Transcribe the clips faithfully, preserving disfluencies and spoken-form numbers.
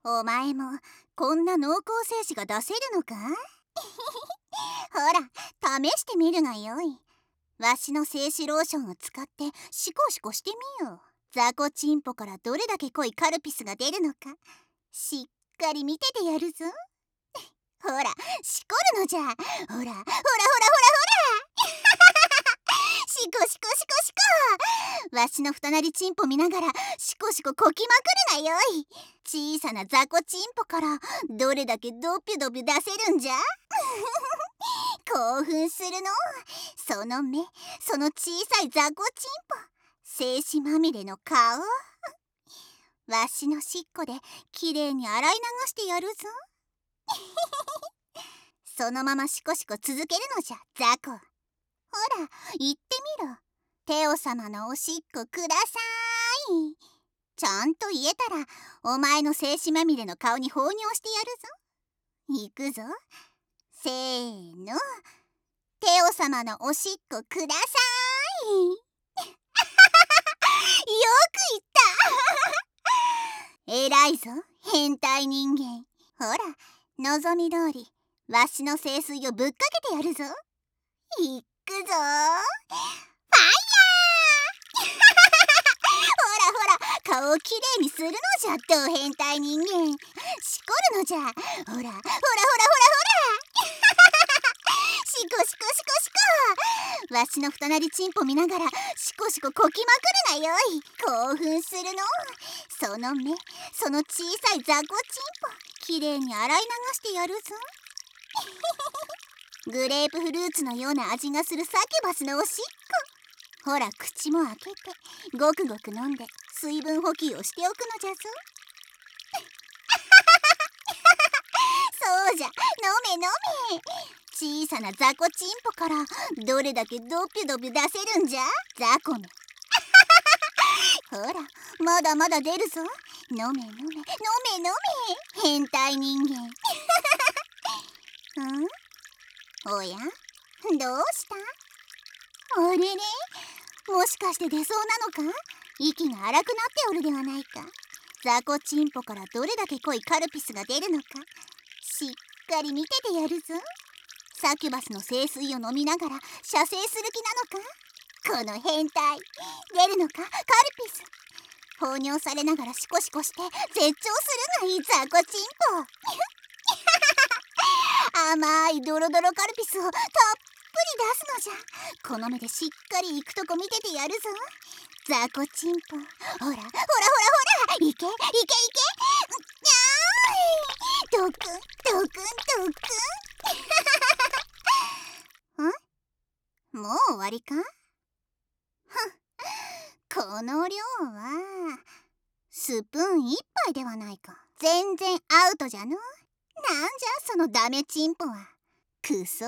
お前もこんな濃厚精子が出せるのか？ほら、試してみるがよい。わしの精子ローションを使ってシコシコしてみよう。ザコチンポからどれだけ濃いカルピスが出るのか、しっかり見ててやるぞ。ほら、しこるのじゃ。ほらほらほらほらほらシコシコシコシコ。わしのふたなりチンポ見ながらシコシコこきまくるがよい。小さなザコチンポからどれだけドピュドピュ出せるんじゃ。興奮するの。その目、その小さいザコチンポ、精子まみれの顔。わしのしっこできれいに洗い流してやるぞ。そのままシコシコ続けるのじゃ、ザコ。ほら、言ってみろ。テオ様のおしっこください。ちゃんと言えたら、お前の精子まみれの顔に放尿してやるぞ。いくぞ。せーの。テオ様のおしっこください。よく言った。偉いぞ、変態人間。ほら、望み通りわしの聖水をぶっかけてやるぞ。いくぞー。ファイヤー。ほらほら、顔をきれいにするのじゃ、ド変態人間。しこるのじゃ。ほらほらほらほらほら。シコシコシコシコ。わしのふたなりチンポ見ながらシコシコこきまくるがよい。興奮するの。その目、その小さいザコチンポ、きれいに洗い流してやるぞ。グレープフルーツのような味がするサキュバスのおしっこ。ほら、口も開けてごくごく飲んで水分補給をしておくのじゃぞ。そうじゃ、飲め飲め。小さなザコチンポからどれだけドピュドピュ出せるんじゃ、ザコめ。ほら、まだまだ出るぞ。飲め飲め飲め飲め、変態人間。ん？おや、どうした？あれれ、もしかして出そうなのか？息が荒くなっておるではないか。ザコチンポからどれだけ濃いカルピスが出るのか、しっかり見ててやるぞ。サキュバスの聖水を飲みながら射精する気なのか？この変態、出るのかカルピス。放尿されながらシコシコして絶頂するがいい、ザコチンポ。甘いドロドロカルピスをたっぷり出すのじゃ。この目でしっかり行くとこ見ててやるぞ、ザコチンポ。ほらほらほらほら、いけいけいけ。ドクンドクンドクン。ん？もう終わりか？この量はスプーン一杯ではないか。全然アウトじゃの。なんじゃそのダメチンポは。クソじゃ。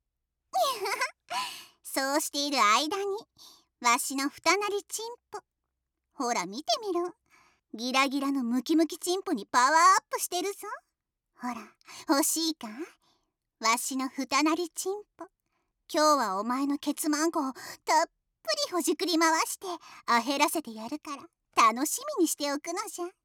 そうしている間にわしのふたなりチンポ、ほら見てみろ。ギラギラのムキムキチンポにパワーアップしてるぞ。ほら、欲しいか？わしのふたなりチンポ。今日はお前のケツマンコをたっぷりほじくり回してあへらせてやるから楽しみにしておくのじゃ。